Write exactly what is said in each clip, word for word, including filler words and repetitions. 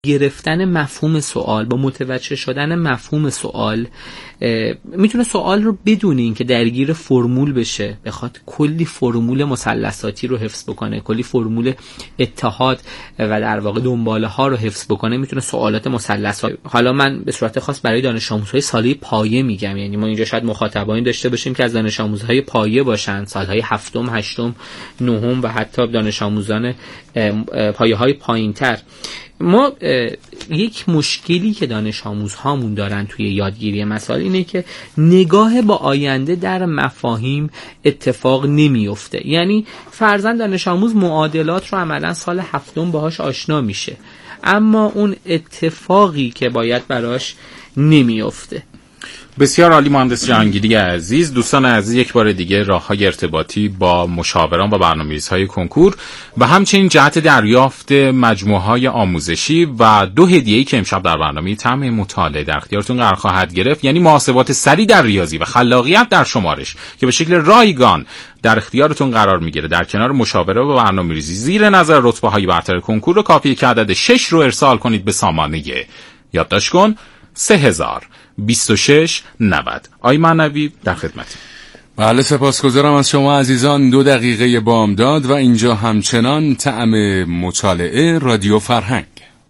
گرفتن مفهوم سوال، با متوجه شدن مفهوم سوال میتونه سوال رو بدون این که درگیر فرمول بشه بخواد کلی فرمول مثلثاتی رو حفظ بکنه، کلی فرمول اتحاد و در واقع دنباله ها رو حفظ بکنه، میتونه سوالات مثلثات. حالا من به صورت خاص برای دانش آموزهای ساله پایه میگم، یعنی ما اینجا شاید مخاطبانی داشته باشیم که از دانش آموزهای پایه باشن، سالهای هفتم، هشتم، نهم و حتی دانش آموزان پایه های پایین‌تر. ما یک مشکلی که دانش آموزهامون دارن توی یادگیری مسائل اینه که نگاه با آینده در مفاهیم اتفاق نمیفته. یعنی فرضاً دانش آموز معادلات رو عملاً سال هفتم باهاش آشنا میشه، اما اون اتفاقی که باید براش نمیفته. بسیار عالی مهندس جهانگیری عزیز. دوستان عزیز، یک بار دیگه راه‌های ارتباطی با مشاوران و برنامه‌ریزهای کنکور و همچنین جهت دریافت مجموعه‌های آموزشی و دو هدیه‌ای که امشب در برنامه طعم مطالعه در اختیارتون قرار خواهد گرفت، یعنی محاسبات سریع در ریاضی و خلاقیت در شمارش که به شکل رایگان در اختیارتون قرار میگیره، در کنار مشاوره و برنامه‌ریزی زیر نظر رتبه‌های برتر کنکور، رو کافیه که عدد شش رو ارسال کنید به سامانه یادداشت کن سه هزار بیست و شش نود. آقای معنوی در خدمتی. بله، سپاسگزارم از شما عزیزان. دو دقیقه بامداد و اینجا همچنان طعم مطالعه رادیو فرهنگ.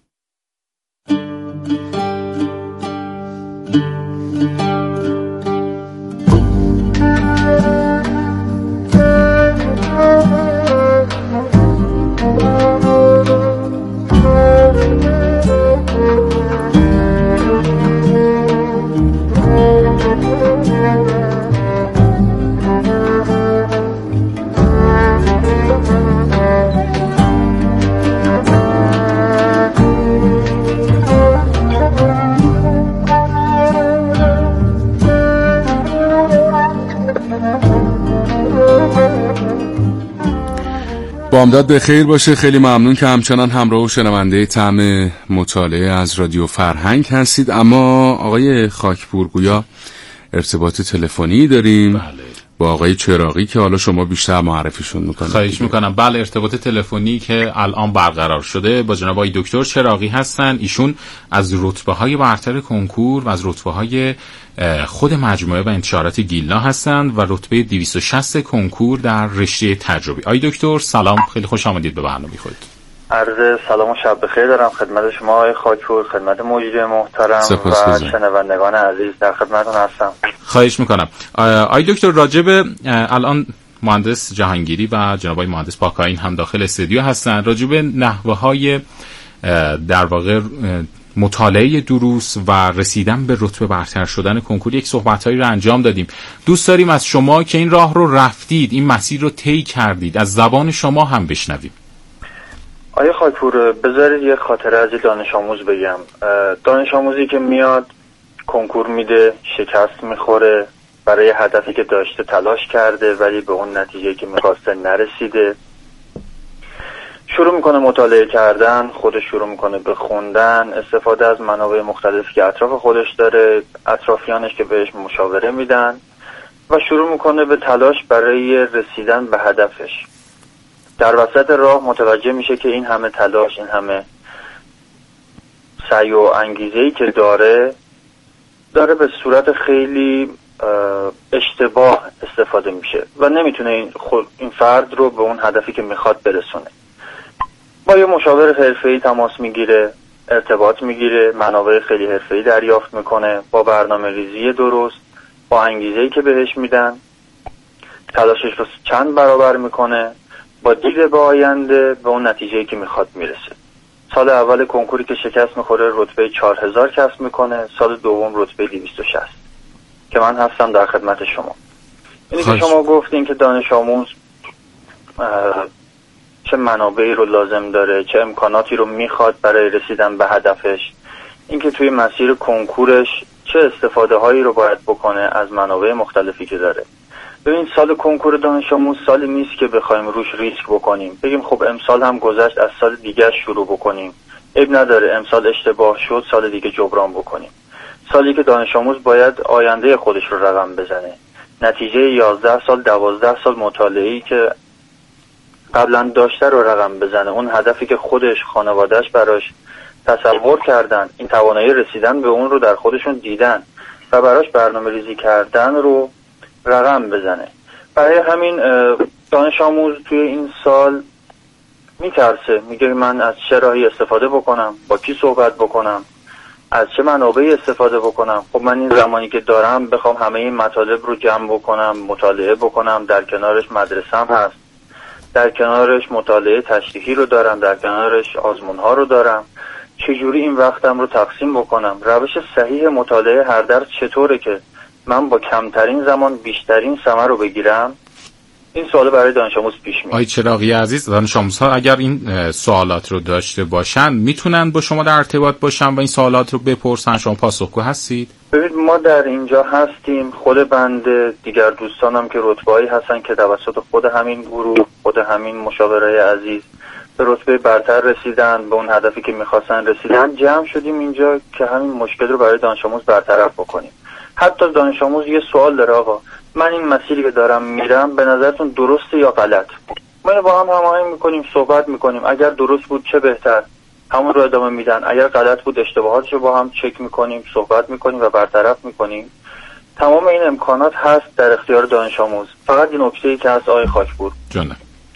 بامداد به خیر باشه. خیلی ممنون که همچنان همراه و شنونده طعم مطالعه از رادیو فرهنگ هستید. اما آقای خاکپور گویا ارتباط تلفنی داریم. بله. با آقای چراغی که حالا شما بیشتر معرفیشون میکنید. خواهش میکنم. بله، ارتباط تلفنی که الان برقرار شده با جناب آقای دکتر چراغی هستن. ایشون از رتبه های برتر کنکور و از رتبه های خود مجموعه و انتشارات گیلنا هستند و رتبه دویست و شصت کنکور در رشته تجربی. آقای دکتر سلام، خیلی خوش آمدید به برنامه خود. عرض سلام و شب بخیر دارم خدمت شما آقای خاکپور، خدمت مجری محترم و شنوندگان عزیز در خدمتتون هستم. خواهش میکنم. آقای دکتر راجب الان مهندس جهانگیری و جناب آقای مهندس پاکاین هم داخل استودیو هستن، راجب نحوه‌های در واقع مطالعه دروس و رسیدن به رتبه برتر شدن کنکور یک صحبتایی رو انجام دادیم. دوست داریم از شما که این راه رو رفتید، این مسیر رو طی کردید، از زبان شما هم بشنویم. آقای خاکپور، بذارید یه خاطره از دانش آموز بگم. دانش آموزی که میاد کنکور میده، شکست میخوره، برای هدفی که داشته تلاش کرده ولی به اون نتیجه که میخواسته نرسیده، شروع میکنه مطالعه کردن، خودش شروع میکنه به خوندن، استفاده از منابع مختلفی که اطراف خودش داره، اطرافیانش که بهش مشاوره میدن و شروع میکنه به تلاش برای رسیدن به هدفش. در وسط راه متوجه میشه که این همه تلاش، این همه سعی و انگیزه‌ای که داره داره به صورت خیلی اشتباه استفاده میشه و نمیتونه این, خود این فرد رو به اون هدفی که میخواد برسونه. با یه مشاور حرفه‌ای تماس میگیره، ارتباط میگیره، منابع خیلی حرفه‌ای دریافت میکنه، با برنامه ریزی درست، با انگیزه‌ای که بهش میدن تلاشش رو چند برابر میکنه، با دید به آینده به اون نتیجه‌ای که میخواد میرسه. سال اول کنکوری که شکست میخوره رتبه چهار هزار کسب میکنه، سال دوم رتبه دویست و شصت که من هستم در خدمت شما. اینی که شما گفتین که دانش آموز چه منابعی رو لازم داره، چه امکاناتی رو میخواد برای رسیدن به هدفش، اینکه توی مسیر کنکورش چه استفاده هایی رو باید بکنه از منابع مختلفی که داره. ببین، سال کنکور دانش آموز سالی نیست که بخوایم روش ریسک بکنیم، بگیم خب امسال هم گذشت از سال دیگه شروع بکنیم، عیب نداره امسال اشتباه شد سال دیگه جبران بکنیم. سالی که دانش آموز باید آینده خودش رو رقم بزنه، نتیجه یازده سال دوازده سال مطالعه‌ای که قبلا داشته رو رقم بزنه، اون هدفی که خودش، خانوادهش براش تصور کردن، این توانایی رسیدن به اون رو در خودشون دیدن و براش برنامه ریزی کردن رو رقم بزنه. برای همین دانش آموز توی این سال میترسه، میگه من از چه راهی استفاده بکنم، با کی صحبت بکنم، از چه منابعی استفاده بکنم. خب من این زمانی که دارم بخوام همه این مطالب رو جمع بکنم، مطالعه بکنم، در کنارش مدرسم هست، در کنارش مطالعه تشریحی رو دارم، در کنارش آزمون ها رو دارم، چجوری این وقتم رو تقسیم بکنم، روش صحیح مطالعه هر درس چطوره که من با کمترین زمان بیشترین ثمر رو بگیرم. این سوال برای دانش آموز پیش میاد. آقای چراغی عزیز، دانش آموزها اگر این سوالات رو داشته باشن میتونن با شما در ارتباط باشن و این سوالات رو بپرسن، شما پاسخگو هستید؟ ببینید ما در اینجا هستیم، خود بنده، دیگر دوستانم که رتبه‌ای هستن که توسط خود همین گروه، خود همین مشاوره عزیز به رتبه برتر رسیدن، به اون هدفی که میخواستن رسیدن، جمع شدیم اینجا که همین مشکل رو برای دانش آموز برطرف بکنیم. حتی دانش آموز یه سوال داره، آقا من این مسیری که دارم میرم به نظرتون درسته یا غلط؟ ما با هم هماهنگ میکنیم، صحبت میکنیم، اگر درست بود چه بهتر، همون رو ادامه میدن، اگر غلط بود اشتباهاتش رو با هم چک میکنیم، صحبت میکنیم و برطرف میکنیم. تمام این امکانات هست در اختیار دانش آموز. فقط این نکته‌ای که هست آقای خاکپور، جانم،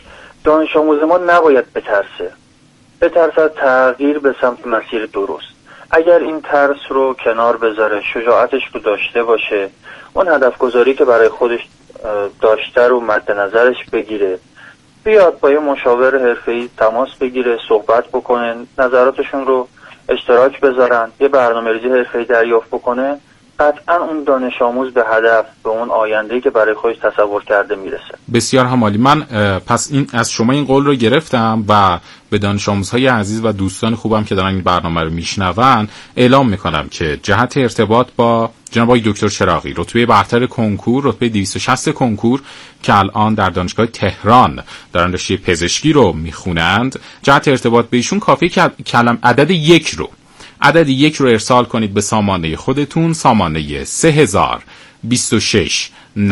دانش آموز ما نباید بترسه بترسه از تغییر به سمت مسیر درست. اگر این ترس رو کنار بذاره، شجاعتش رو داشته باشه، اون هدف گذاری که برای خودش داشته رو مد نظرش بگیره، بیاد با یه مشاور حرفه‌ای تماس بگیره، صحبت بکنه، نظراتشون رو اشتراک بذارن، یه برنامه‌ریزی حرفه‌ای دریافت بکنه، قطعا اون دانش آموز به هدف، به اون آینده‌ای که برای خودش تصور کرده میرسه. بسیار همالی. من پس این از شما این قول رو گرفتم و به دانش آموزهای عزیز و دوستان خوبم که دارن این برنامه رو میشنون اعلام میکنم که جهت ارتباط با جناب آقای دکتر چراغی، رتبه برتر کنکور، رتبه دویست و شصت کنکور که الان در دانشگاه تهران دارن رشته پزشکی رو میخونند، جهت ارتباط به ایشون کافیه که کلم عدد یک رو عدد یک رو ارسال کنید به سامانه خودتون، سامانه سه هزار بیست و شش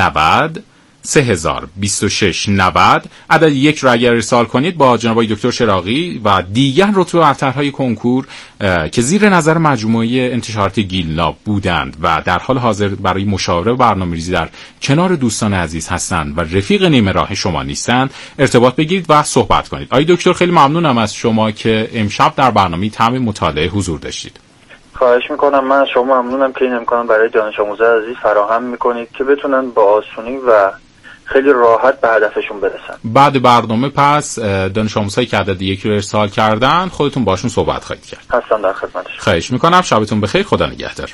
نود سه هزار بیست و شش نود. عدد یک رو اگر ارسال کنید با جناب آقای دکتر چراغی و دیگر رتبه برترهای کنکور که زیر نظر مجموعه انتشارات گیلنا بودند و در حال حاضر برای مشاوره و برنامه‌ریزی در کنار دوستان عزیز هستند و رفیق نیمه راه شما نیستند، ارتباط بگیرید و صحبت کنید. آقای دکتر، خیلی ممنونم از شما که امشب در برنامه طعم مطالعه حضور داشتید. خواهش میکنم. من از شما ممنونم که این امکان برای دانش آموزان عزیز فراهم میکنید که بتونن با آسونی و خیلی راحت به هدفشون برسن. بعد برنامه پس دانش آموزهایی که عدد یک رو ارسال کردن خودتون باشون صحبت خواهید کرد. هستم در خدمتشون. خواهش میکنم. شبتون بخیر. خدا نگهدار.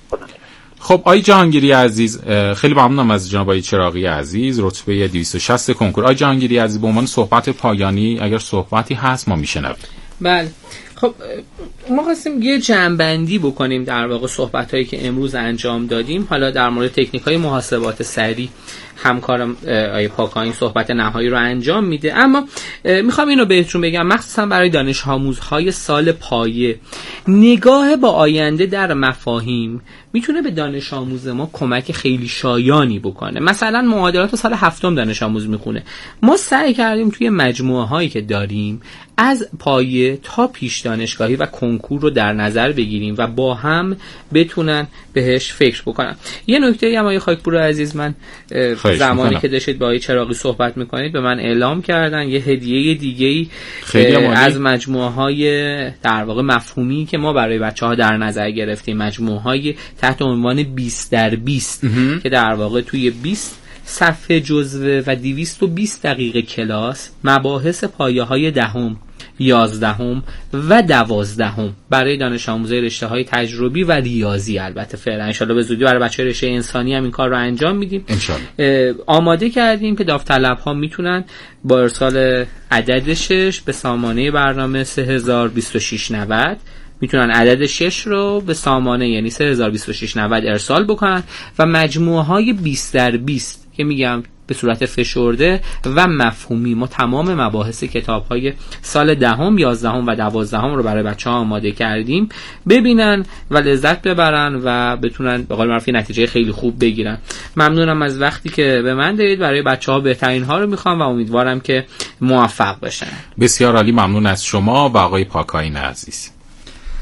خب آقای جهانگیری عزیز، خیلی ممنونم از جناب آقای چراغی عزیز، رتبه دویست و شصت کنکور. آقای جهانگیری عزیز، به عنوان صحبت پایانی اگر صحبتی هست ما میشنویم. بله. خب ما خواستیم یه جمع‌بندی بکنیم در واقع صحبت‌هایی که امروز انجام دادیم. حالا در مورد تکنیک‌های محاسبات سریع همکارم آیه پاکانی صحبت نهایی رو انجام میده، اما میخوام اینو بهتون بگم مخصوصا برای دانش آموزهای سال پایه، نگاه با آینده در مفاهیم میتونه به دانش آموز ما کمک خیلی شایانی بکنه. مثلا معادلات سال هفتم دانش آموز میخونه، ما سعی کردیم توی مجموعه هایی که داریم از پایه تا پیش دانشگاهی و کنکور رو در نظر بگیریم و با هم بتونن بهش فکر بکنن. یه نکته هم آقای خاکپور عزیز، من زمانی میکنم. که داشتید با آقای چراغی صحبت میکنید به من اعلام کردن یه هدیه دیگه‌ای از مجموعه های در واقع مفهومی که ما برای بچه‌ها در نظر گرفتیم، مجموعه های تحت عنوان بیست در بیست که در واقع توی بیست صفحه جزوه و دویست و بیست دقیقه کلاس مباحث پایه‌های دهم، یازدهم و دوازدهم برای دانش آموزای رشته‌های تجربی و ریاضی، البته فعلا ان شاءالله به زودی برای بچه‌های رشته انسانی هم این کار رو انجام میدیم. آماده کردیم که داوطلب‌ها میتونن با ارسال عدد شش به سامانه برنامه سه هزار بیست و شش نود میتونن عدد شش رو به سامانه یعنی سه هزار بیست و شش نود ارسال بکنن و مجموعه های بیست در بیست که میگم به صورت فشرده و مفهومی ما تمام مباحث کتاب های سال دهم، یازدهم و دوازدهم رو برای بچه ها آماده کردیم، ببینن و لذت ببرن و بتونن به قول معروف نتیجه خیلی خوب بگیرن. ممنونم از وقتی که به من دادید. برای بچه ها بهترین ها رو میخوام و امیدوارم که موفق بشن. بسیار عالی. ممنون از شما و آقای پاکاین عزیز.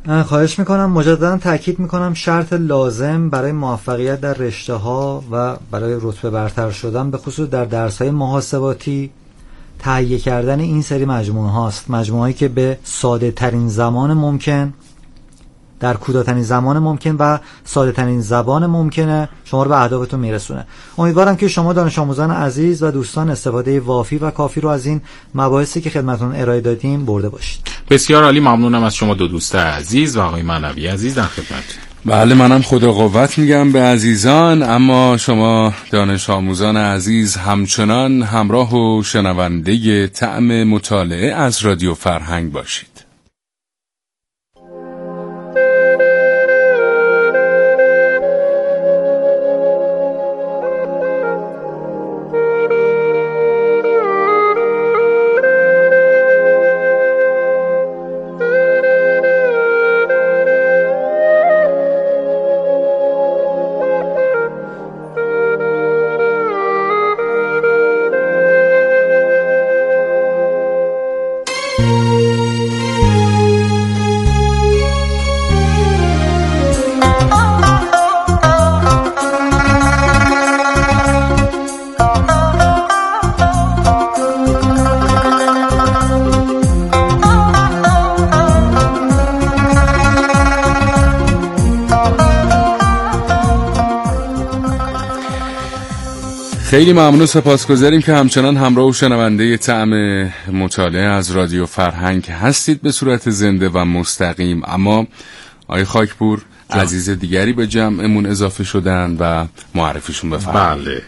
خواهش میکنم. مجددا تاکید میکنم شرط لازم برای موفقیت در رشته ها و برای رتبه برتر شدن به خصوص در درس های محاسباتی تهیه کردن این سری مجموعه هاست. مجموعه هایی که به ساده ترین زمان ممکن، در کوتاه‌ترین زمان ممکن و ساده ترین زبان ممکنه شما رو به اهدافتون میرسونه. امیدوارم که شما دانش آموزان عزیز و دوستان استفاده وافی و کافی رو از این مباحثی که خدمتتون ارائه دادیم برده باشید. بسیار عالی، ممنونم از شما دو دوست عزیز و آقای معنوی عزیز در خدمت. بله، منم خدا قوت میگم به عزیزان، اما شما دانش آموزان عزیز همچنان همراه و شنونده طعم مطالعه از رادیو فرهنگ باشید. خیلی ممنون، سپاسگزاریم که همچنان همراه و شنونده طعم مطالعه از رادیو فرهنگ هستید به صورت زنده و مستقیم. اما آقای خاکپور عزیز دیگری به جمعمون اضافه شدن و معرفیشون بفرمایید. بله،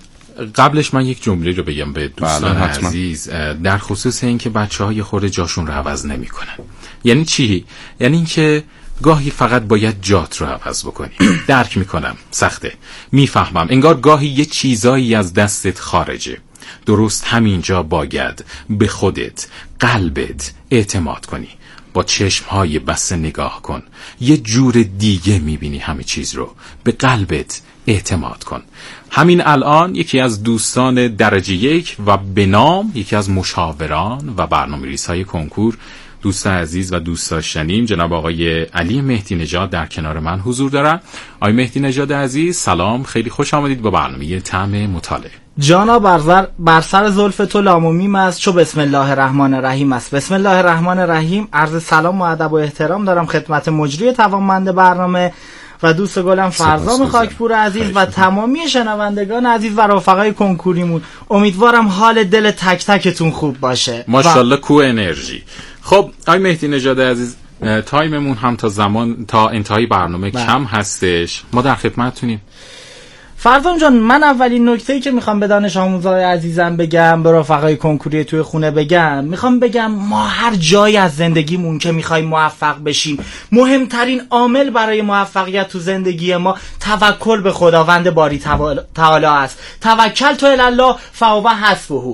قبلش من یک جمله رو بگم به دوستان بله، عزیز در خصوص این که بچه‌ها یه خورده جاشون رو عوض نمی‌کنن. یعنی چی؟ یعنی این که گاهی فقط باید جات رو عوض بکنی. درک میکنم سخته، میفهمم، انگار گاهی یه چیزایی از دستت خارجه. درست همینجا باید به خودت، قلبت اعتماد کنی. با چشمهای بسته نگاه کن، یه جور دیگه میبینی همه چیز رو. به قلبت اعتماد کن. همین الان یکی از دوستان درجه یک و به نام یکی از مشاوران و برنامه‌ریزهای کنکور، دوست عزیز و دوست داشتنیم جناب آقای علی مهدی نژاد در کنار من حضور دارن. آقای مهدی نژاد عزیز سلام، خیلی خوش آمدید با برنامه طعم مطالعه. جانا برزر بر سر زلف تو لام و میم است چو بسم الله الرحمن الرحیم است. بسم الله الرحمن الرحیم. عرض سلام و ادب و احترام دارم خدمت مجری توانمند برنامه و دوست گلم فرزام خاکپور عزیز و تمامی شنوندگان عزیز و رفقای کنکوریمون. امیدوارم حال دل تک تکتون خوب باشه. ماشاءالله کو انرژی. خب آقای مهدی نژاد عزیز، تایممون هم تا زمان تا انتهای برنامه بله. کم هستش، ما در خدمتتونیم. فرزام جان، من اولین نکته‌ای که میخوام به دانش آموزای عزیزم بگم، به رفقای کنکوری توی خونه بگم، میخوام بگم ما هر جایی از زندگیمون که میخوایم موفق بشیم، مهمترین عامل برای موفقیت تو زندگی ما توکل به خداوند باری تعالی است. توکل تو الله فهو حسبه.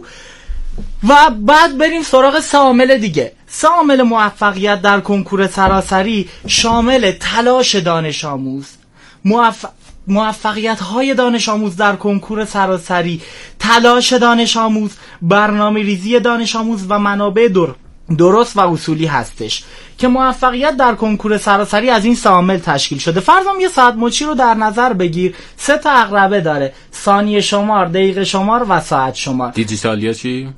و بعد بریم سراغ سه عامل دیگه. سه عامل موفقیت در کنکور سراسری شامل تلاش دانش آموز، موفق موفقیت های دانش آموز در کنکور سراسری، تلاش دانش آموز، برنامه ریزی دانش آموز و منابع در درست و اصولی هستش که موفقیت در کنکور سراسری از این سه عامل تشکیل شده. فرضاً یه ساعت مچی رو در نظر بگیر، سه تا عقربه داره: ثانیه شمار، دقیقه شمار و ساعت شمار. دیجیتالیا چی؟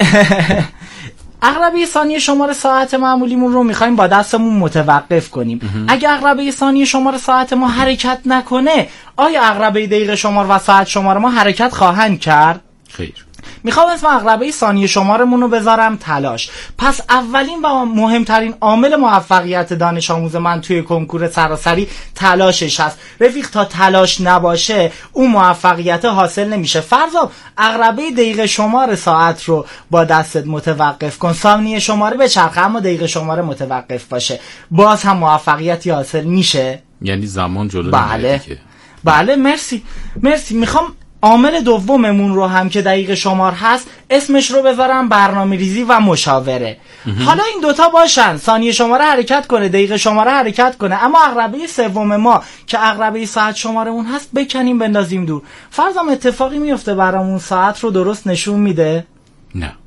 عقربه ثانیه شمار ساعت معمولیمون رو میخوایم با دستمون متوقف کنیم. اگه عقربه ثانیه شمار ساعت ما حرکت نکنه، آیا عقربه دقیقه شمار و ساعت شمار ما حرکت خواهند کرد؟ خیر. میخوام اسم عقربه ثانیه شمارمون رو بذارم تلاش. پس اولین و مهمترین عامل موفقیت دانش آموز من توی کنکور سراسری تلاشش هست. رفیق، تا تلاش نباشه اون موفقیت حاصل نمیشه. فرضاً عقربه دقیقه شمار ساعت رو با دستت متوقف کن، ثانیه شماره به چرخه اما دقیقه شماره متوقف باشه، باز هم موفقیتی حاصل میشه. یعنی زمان جلو بله دیگه. بله مرسی مرسی. میخوام عامل دوممون رو هم که دقیقه شمار هست اسمش رو بذارم برنامه ریزی و مشاوره. حالا این دوتا باشن، ثانیه شماره حرکت کنه، دقیقه شماره حرکت کنه، اما عقربه سوم ما که عقربه ساعت شمارمون هست بکنیم بندازیم دور. فرضاً اتفاقی میفته برامون ساعت رو درست نشون میده؟ نه.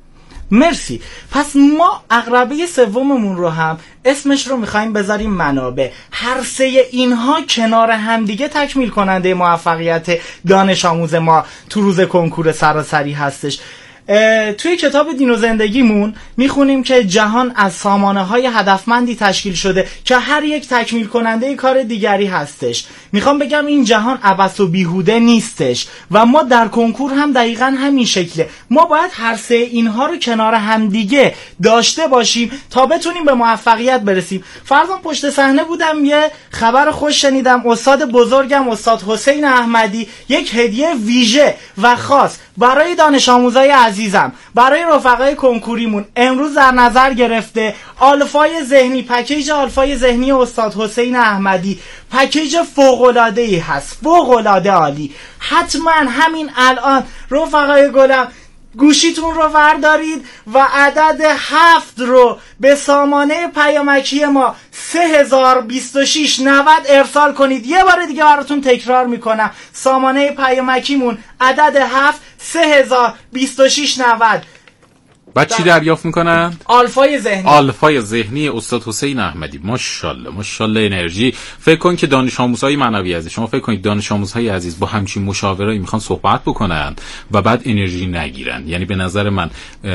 مرسی. پس ما عقربه سوممون رو هم اسمش رو میخوایم بذاریم منابع. هر سه اینها کنار همدیگه تکمیل کننده موفقیت دانش آموز ما تو روز کنکور سراسری هستش. توی کتاب دین و زندگیمون میخونیم که جهان از سامانه های هدفمندی تشکیل شده که هر یک تکمیل کننده کار دیگری هستش. میخوام بگم این جهان عبث و بیهوده نیستش و ما در کنکور هم دقیقاً همین شکله. ما باید هر سه اینها رو کنار همدیگه داشته باشیم تا بتونیم به موفقیت برسیم. فرضاً پشت صحنه بودم، یه خبر خوش شنیدم، استاد بزرگم استاد حسین احمدی یک هدیه ویژه و خاص برای دانش آموزای عزیزم، برای رفقای کنکوریمون امروز در نظر گرفته. آلفای ذهنی، پکیج آلفای ذهنی استاد حسین احمدی پکیج فوق‌العاده‌ای هست، فوق‌العاده عالی. حتما همین الان رفقای گلم گوشیتون رو وردارید و عدد هفت رو به سامانه پیامکی ما سه هزار و بیست و شش نود ارسال کنید. یه بار دیگه براتون تکرار میکنم، سامانه پیامکیمون عدد هفت سه هزار و بیست و شش نود. بعد چی دریافت میکنن؟ آلفای ذهنی. آلفای ذهنی استاد حسین احمدی. ماشاءالله ماشاءالله انرژی. فکر کن که دانش آموزهای معنوی عزیز، شما فکر کنید دانش آموزهای عزیز با همچین مشاورایی میخوان صحبت بکنن و بعد انرژی نگیرن. یعنی به نظر من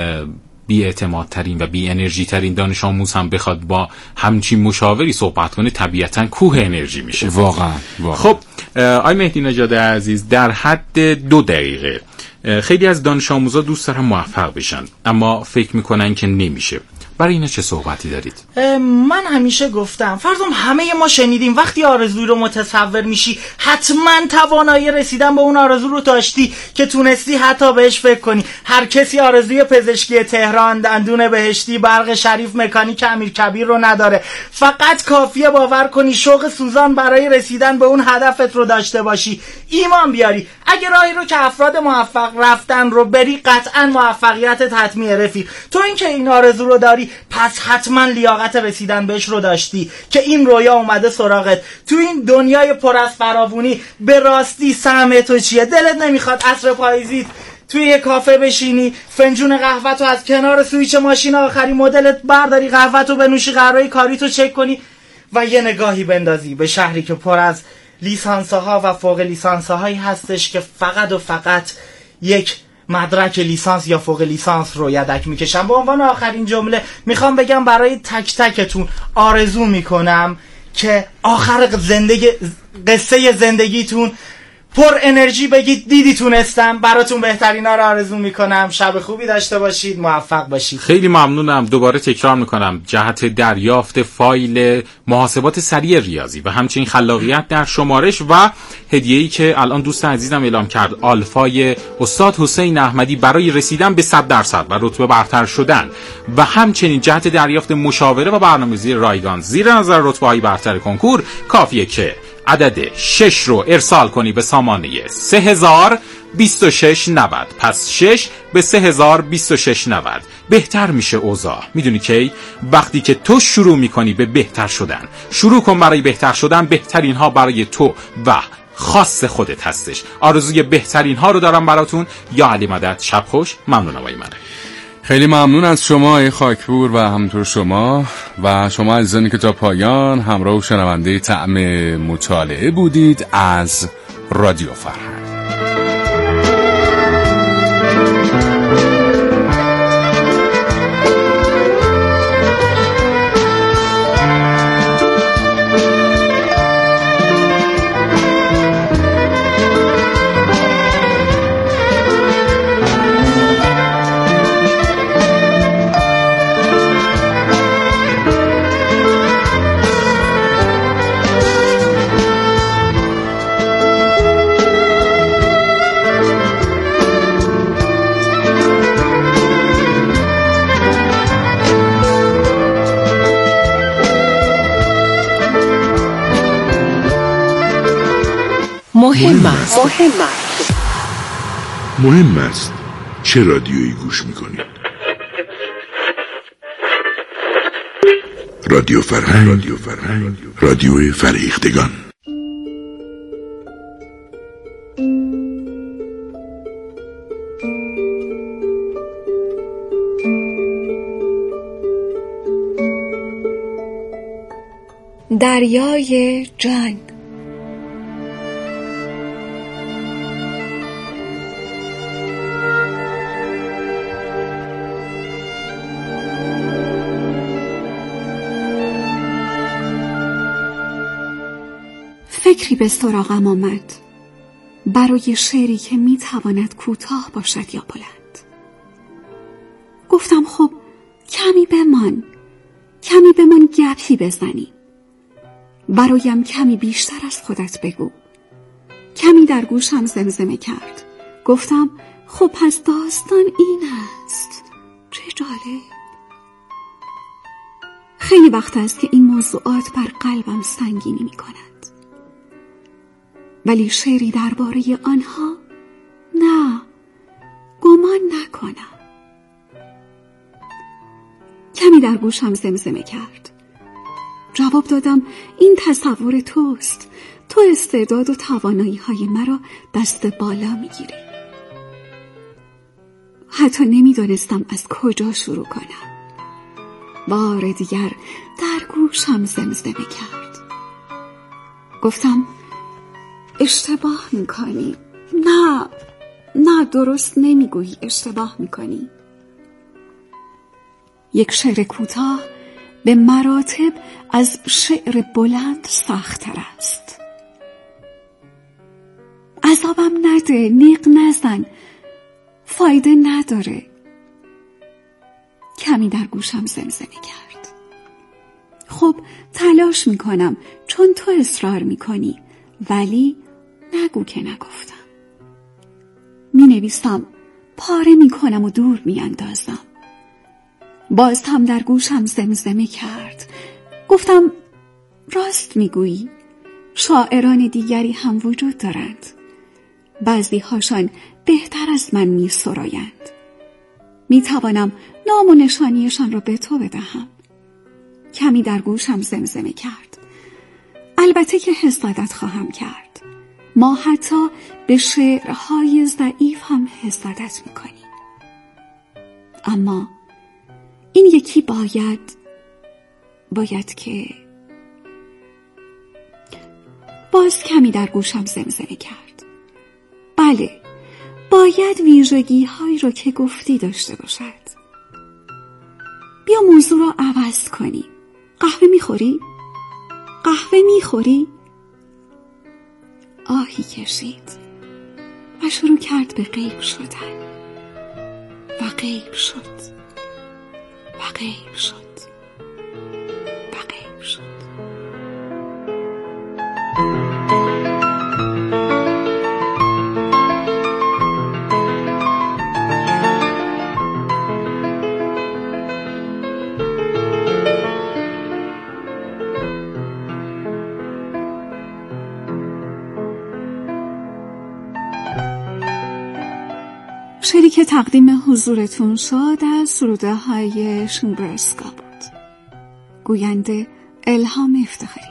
بی اعتماد ترین و بی انرژی ترین دانش آموز هم بخواد با همچین مشاوری صحبت کنه طبیعتاً کوه انرژی میشه. واقعا, واقعا. خب آقای مهدی نژاد عزیز، در حد دو دقیقه خیلی از دانش آموزا دوست دارن موفق بشن اما فکر میکنن که نمیشه. برای اینا چه صحبتی دارید؟ من همیشه گفتم، فرضم همه ما شنیدیم وقتی آرزوی رو متصور میشی حتما توانایی رسیدن به اون آرزو رو داشتی که تونستی حتی بهش فکر کنی. هر کسی آرزوی پزشکی تهران، دندون بهشتی، برق شریف، مکانیک امیرکبیر رو نداره. فقط کافیه باور کنی، شوق سوزان برای رسیدن به اون هدفت رو داشته باشی، ایمان بیاری. اگه راهی رو که افراد موفق رفتن رو بری قطعا موفقیت حتمیه رفیق. تو این که این آرزو رو داری پس حتما لیاقت رسیدن بهش رو داشتی که این رویا اومده سراغت. تو این دنیای پر از فراوانی به راستی سهم تو چیه؟ دلت نمیخواد عصر پاییزی توی یه کافه بشینی، فنجون قهوه‌تو از کنار سویچ ماشین آخری مدلت برداری، قهوه‌تو بنوشی، قرارای کاریتو چک کنی و یه نگاهی بندازی به شهری که پر از لیسانس‌ها و فوق لیسانس‌هایی هستش که فقط و فقط یک مدرک لیسانس یا فوق لیسانس رو یدک میکشم. به عنوان آخرین جمله میخوام بگم برای تک تکتون آرزو میکنم که آخر زندگی قصه زندگیتون پر انرژی بگید دیدی تونستم. براتون بهترینا رو آرزو میکنم. شب خوبی داشته باشید، موفق باشید. خیلی ممنونم. دوباره تکرار میکنم جهت دریافت فایل محاسبات سریع ریاضی و همچنین خلاقیت در شمارش و هدیه‌ای که الان دوست عزیزم اعلام کرد، آلفای استاد حسین احمدی برای رسیدن به صد درصد و رتبه برتر شدن و همچنین جهت دریافت مشاوره و برنامه‌ریزی رایگان زیر نظر رتبه‌های برتر کنکور، کافیه که عدد شش رو ارسال کنی به سامانه سه هزار و بیست و شش نود. پس شش به سه هزار و بیست و شش نود. بهتر میشه اوضاع. میدونی کی؟ وقتی که تو شروع میکنی به بهتر شدن. شروع کن برای بهتر شدن. بهترین ها برای تو و خاص خودت هستش. آرزوی بهترین ها رو دارم براتون. یا علی مدد. شب خوش. ممنونم آقای منه. خیلی ممنون از شما ای خاکپور و همینطور شما و شما عزیزانی که تا پایان همراه و شنونده طعم مطالعه بودید از رادیو فرهنگ. مهم است. مهم است. مهم است چه رادیویی گوش میکنید؟ رادیو فرهنگ. رادیو فرهنگ. رادیو فرهیختگان. دریای جان. فکری به سراغم آمد برای شعری که میتواند کوتاه باشد یا بلند. گفتم خب کمی بمان، کمی بمان گپی بزنی. برایم کمی بیشتر از خودت بگو. کمی در گوشم زمزمه کرد. گفتم خب پس داستان این است. چه جالب. خیلی وقت است که این موضوعات بر قلبم سنگینی می کند. ولی شعری درباره آنها نه، گمان نکنم. کمی در گوشم زمزمه کرد. جواب دادم این تصور توست. تو استعداد و توانایی های مرا دست بالا میگیری. حتی نمیدانستم از کجا شروع کنم. بار دیگر در گوشم زمزمه کرد. گفتم اشتباه میکنی. نه نه درست نمیگویی، اشتباه میکنی. یک شعر کوتاه به مراتب از شعر بلند سخت‌تر است. عذابم نده، نیق نزن، فایده نداره. کمی در گوشم زمزمه کرد. خب تلاش میکنم چون تو اصرار میکنی، ولی نگو که نگفتم. می نویسم، پاره می کنم و دور می اندازم. باز هم در گوشم زمزمه کرد. گفتم راست می گویی. شاعران دیگری هم وجود دارند. بعضی هاشان بهتر از من می سرایند. می توانم نام و نشانیشان را به تو بدهم. کمی در گوشم زمزمه کرد. البته که حسادت خواهم کرد. ما حتی به شعرهای ضعیف هم حسادت میکنیم. اما این یکی باید باید که باز کمی در گوشم زمزمه کرد. بله، باید ویژگی هایی رو که گفتی داشته باشد. بیا موضوع رو عوض کنی. قهوه میخوری؟ قهوه میخوری؟ آهی کشید و شروع کرد به غیب شدن و غیب شد و غیب شد و غیب شد. شعری که تقدیم حضورتون شد از سروده های شومبرسکا بود. گوینده الهام افتخاری.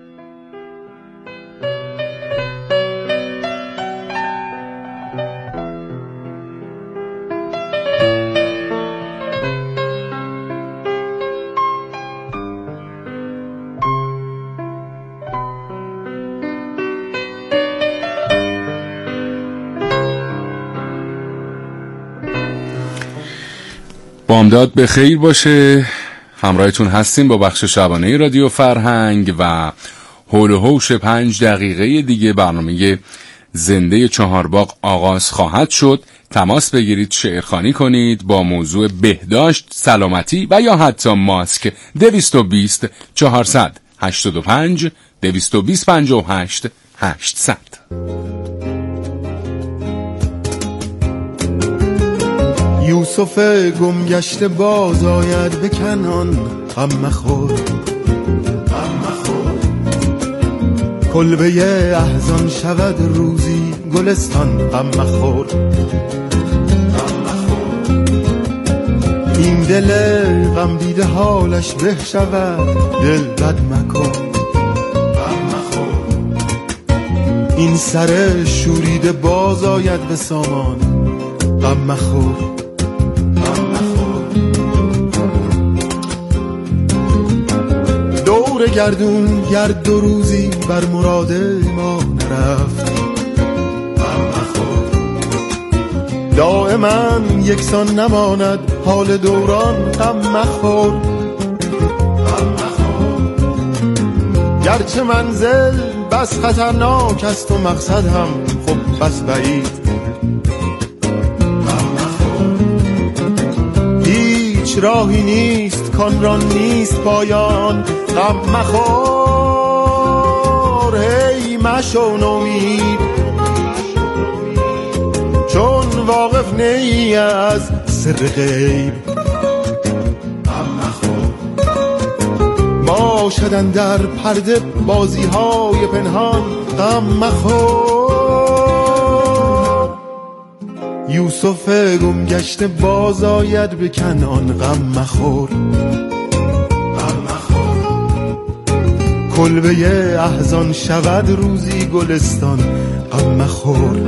بامداد به خیر باشه. همراهتون هستیم با بخش شبانه رادیو فرهنگ و هول و هوش پنج دقیقه دیگه برنامه زنده چهارباغ آغاز خواهد شد. تماس بگیرید، شعرخوانی کنید با موضوع بهداشت، سلامتی و یا حتی ماسک. دویست و بیست چهارصد هشتاد و پنج دویست و بیست پنجاه و هشت هشتصد. یوسف گم گشته باز آید به کنعان، غم مخور غم مخور. کلبه احزان شود روزی گلستان، غم مخور غم مخور. این دل غم دیده حالش به شود، دل بد مکن غم مخور. این سر شوریده باز آید به سامان، غم مخور. گردون گر دو روزی بر مراد ما نرفت. دائما یکسان نماند حال دوران، غم مخور گرچه منزل بس خطرناک است و مقصد هم خب بس بعید. هیچ راهی نیست کان را نیست پایان، غم مخور هی مشو نومید، چون واقف نی از سر غیب. باشدن در پرده بازی های پنهان، غم مخور. یوسف گم گشته باز آید به کنعان، غم مخور. کلبه احزان شود روزی گلستان، غم مخور.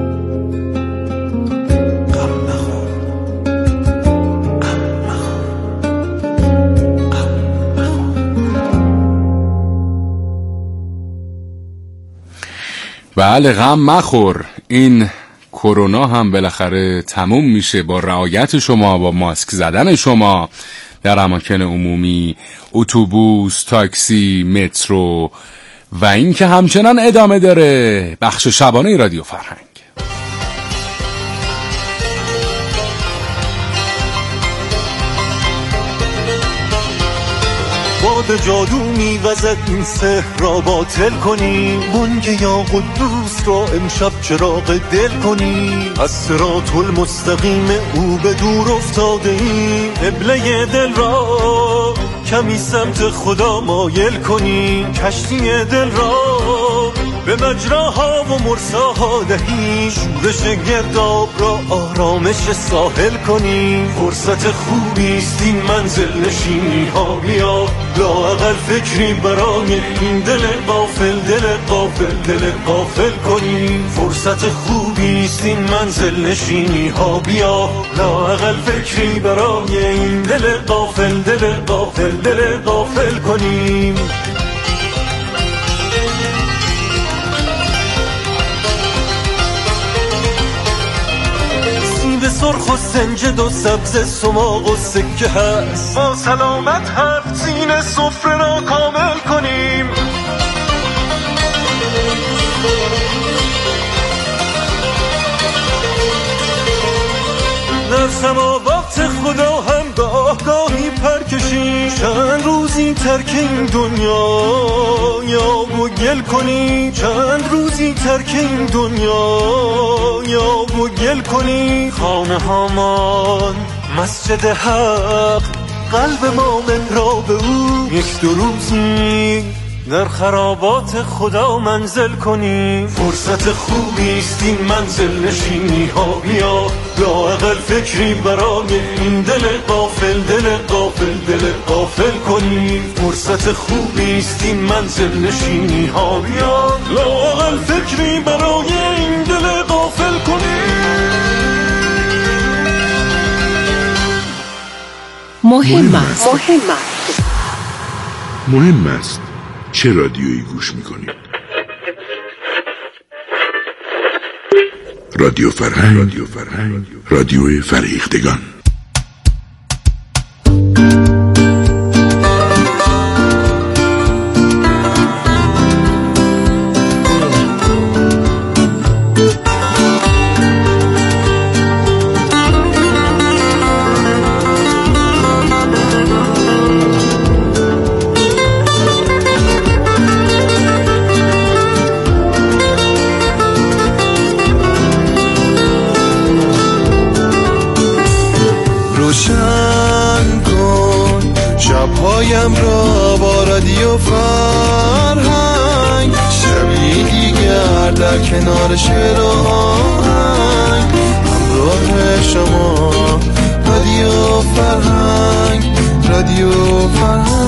بله غم مخور. این کرونا هم بالاخره تموم میشه با رعایت شما، با ماسک زدن شما در اماکن عمومی، اتوبوس، تاکسی، مترو و این که همچنان ادامه داره بخش شبانه رادیو فرهنگ. باد جادو میوزد این سحر را باطل کنی، بانگ یا قدوس را امشب چراغ دل کنی. از صراط المستقیم او به دور افتاده ایم، قبله دل را کمی سمت خدا مایل کنی. کشتی دل را به مجراها و مرساها دهی، شورش گرداب را آرامش ساحل کنی. فرصت خوبی است این منزل نشینی ها، بیا لااقل فکری برای این دل غافل، دل غافل دل غافل کنی. فرصت خوبی است این منزل نشینی ها، بیا لااقل فکری برای این دل غافل، دل غافل دل غافل کنی. سرخ و سنجد و سبز سماق و سکه هست، با سلامت هفت سینه سفره را کامل کنیم. در سماوات خدا هم به آگاهی پر کشیم، چند روزی ترک این دنیا یا و گل کنیم. چند روزی ترک این دنیا یا و گل کنیم. خانه هامان مسجد حق، قلب مومن را به او یک دو روزی در خرابات خدا منزل کنی. فرصت خوبی است این منزل نشینی ها، بیا لااقل فکری برای این دل غافل، دل غافل دل غافل کنی. فرصت خوبی است این منزل نشینی ها، بیا لااقل فکری برای این دل غافل کنی. مهم است. مهم است. مهم است چه رادیویی گوش میکنید؟ رادیو فرهنگ، رادیو فرهنگ، رادیو فرهیختگان. روشن کن شبهایم را با رادیو فرهنگ، شبی دیگر در کنار شعر و آهنگ. همراه شما رادیو فرهنگ، رادیو فرهنگ.